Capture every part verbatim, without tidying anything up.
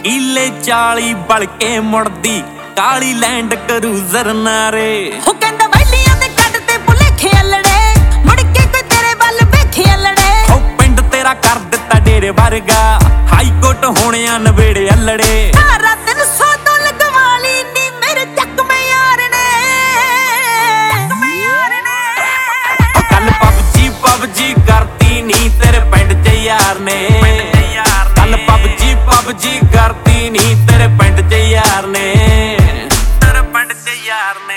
ਈਲੇ ਚਾਲੀ ਬਲ ਕੇ ਮੁੜਦੀ ਕਾਲੀ land cruiser ਨਾਰੇ। ਉਹ ਕਹਿੰਦਾ ਵੈਲੀਆਂ ਦੇ ਕੱਢ ਤੇ ਭੁਲੇਖੇ ਅਲੜੇ, ਮੁੜ ਕੇ ਕੋਈ ਤੇਰੇ ਵੱਲ ਵੇਖੇ ਅਲੜੇ। ਉਹ ਪਿੰਡ ਤੇਰਾ ਕਰ ਦਿੱਤਾ ਡੇਰੇ ਵਰਗਾ, ਹਾਈ ਕੋਰਟ ਹੋਣਿਆ ਨਵੇੜੇ ਅਲੜੇ। ਸਾਰਾ ਦਿਨ ਸੋਦੋਂ ਲਗਵਾਲੀ ਨੀ ਮੇਰੇ ਚੱਕਵੇਂ ਯਾਰ ਨੇ, ਚੱਕਵੇਂ ਯਾਰ ਨੇ। ਉਹ ਕੱਲ ਪਬਜੀ ਪਬਜੀ ਕਰਤੀ ਨੀ ਤੇਰੇ ਪਿੰਡ ਚ ਯਾਰ ਨੇ, ਕੱਲ ਪਬਜੀ ਪਬਜੀ ਕਰਤੀ ਨੀ ਤੇਰੇ ਪਿੰਡ ਚ ਯਾਰ ਨੇ, ਤੇਰੇ ਪਿੰਡ ਚ ਯਾਰ ਨੇ।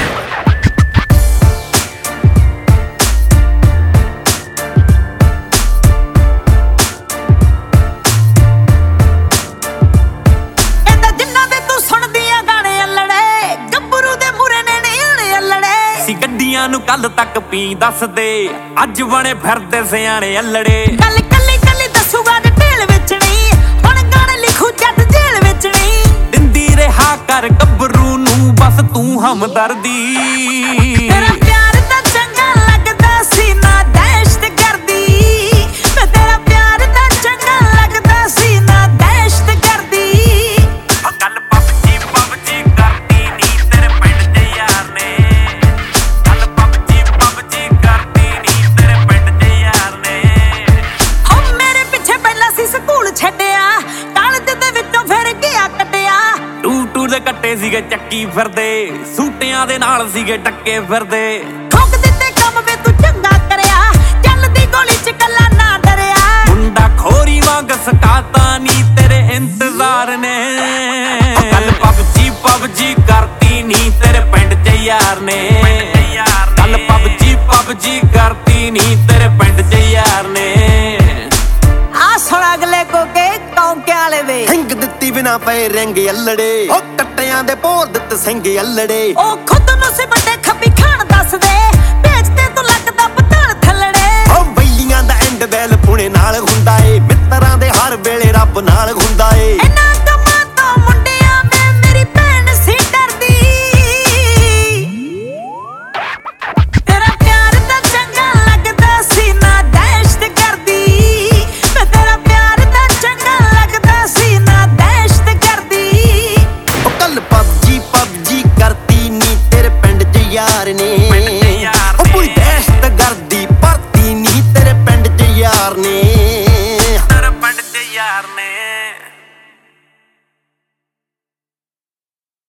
ਕਹਿੰਦਾ ਜਿੰਨਾ ਦੇ ਤੂੰ ਸੁਣਦੀਆਂ ਗਾਣੇ ਅਲੜੇ, ਗੱਭਰੂ ਦੇ ਮੂਰੇ ਨੇ ਨਿਆਣੇ ਅਲੜੇ। ਸੀ ਗੱਡੀਆਂ ਨੂੰ ਕੱਲ ਤੱਕ ਪੀ ਦੱਸਦੇ, ਅੱਜ ਬਣੇ ਫਿਰਦੇ ਸਿਆਣੇ ਅਲੜੇ। ਕੱਲ ਕੱਲੀ ਕੱਲੀ ਦੱਸੂਗਾ ਡਿਟੇਲ ਵਿੱਚ ਨਹੀਂ, ਹੁਣ ਗਾਣੇ ਲਿਖੂ ਜੱਟ ਜੇਲ੍ਹ ਵਿੱਚ ਨਹੀਂ। ਦਿੰਦੀ ਰਿਹਾ ਕਰ ਗੱਭਰੂ ਨੂੰ ਬਸ ਤੂੰ ਹਮਦਰਦੀ। ਤੇਰਾ ਪਿਆਰ ਤਾਂ ਚੰਗਾ ਲੱਗਦਾ ਸੀ ਨਾ ਦਹਿਸ਼ਤ ਕਰਦੀ, ਮੈਂ ਤੇਰਾ ਪਿਆਰ ਤਾਂ ਚੰਗਾ ਲੱਗਦਾ ਸੀ ਨਾ ਦਹਿਸ਼ਤ ਕਰਦੀ। ਉਹ ਕੱਲ ਪਬਜੀ ਪਬਜੀ ਕਰਦੀ ਨੀ ਤੇਰੇ ਪਿੰਡ ਚ ਯਾਰ ਨੇ, ਕੱਲ ਪਬਜੀ ਪਬਜੀ ਕਰਦੀ ਨੀ ਤੇਰੇ ਪਿੰਡ ਚ ਯਾਰ ਨੇ। ਹੋ ਮੇਰੇ ਪਿੱਛੇ ਪਹਿਲਾਂ ਸੀ ਸਕੂਲ ਛੱਡਿਆ, ਕਾਲਜ ਦੇ ਵਿੱਚੋਂ ਫਿਰ ਗਿਆ ਕੱਟਿਆ। ਟੂ ਟੂ ਦੇ ਕੱਟੇ ਸੀਗੇ ਚੱਕੀ ਫਿਰਦੇ, ਸੂਟਿਆਂ ਦੇ ਨਾਲ ਸੀਗੇ ਟੱਕੇ ਫਿਰਦੇ। ਠੋਕ ਦਿੱਤੇ ਕੰਮ ਵੇ ਤੂੰ ਚੰਗਾ ਕਰਿਆ, ਚੱਲਦੀ ਗੋਲੀ ਚ ਕੱਲਾ ਨਾ ਡਰਿਆ। ਮੁੰਡਾ ਖੋਰੀ ਵਾਂਗ ਸਕਾਤਾ ਨੀ ਤੇਰੇ ਇੰਤਜ਼ਾਰ ਨੇ। ਕੱਲ ਪਬਜੀ ਪਬਜੀ ਕਰਤੀ ਨੀ ਤੇਰੇ ਪਿੰਡ ਚ ਯਾਰ ਨੇ, ਕੱਲ ਪਬਜੀ ਪਬਜੀ ਕਰਤੀ ਨੀ ਤੇਰੇ ਪਿੰਡ ਚ ਯਾਰ ਨੇ। ਆ ਸੁਣ ਅਗਲੇ ਕੋਕੇ ਕੌਂਕਿਆਂ ਵਾਲੇ ਦੇ, ਹਿੰਗ ਦਿੱਤੀ ਬਿਨਾ ਪਏ ਰਿੰਗ ਅਲੜੇ, ਉਹ ਟੱਟਿਆਂ ਦੇ ਭੋਰ ਦਿੱਤ ਸਿੰਘ ਅਲੜੇ। ਉਹ ਖੁਦ ਨੂੰ ਸੀ ਵੱਡੇ ਖੱਬੀ ਖਾਨ ਦੱਸਦੇ, ਭੇਜ ਤੇ ਤੂੰ ਲੱਗਦਾ ਪਤਾਲ ਥੱਲੜੇ। ਉਹ ਬੈਲੀਆਂ ਦਾ ਐਂਡ ਬੈਲ ਪੁਣੇ ਨਾਲ ਹੁੰਦਾ ਏ, ਮਿੱਤਰਾਂ ਦੇ ਹਰ ਵੇਲੇ ਰੱਬ ਨਾਲ ਹੁੰਦਾ ਏ।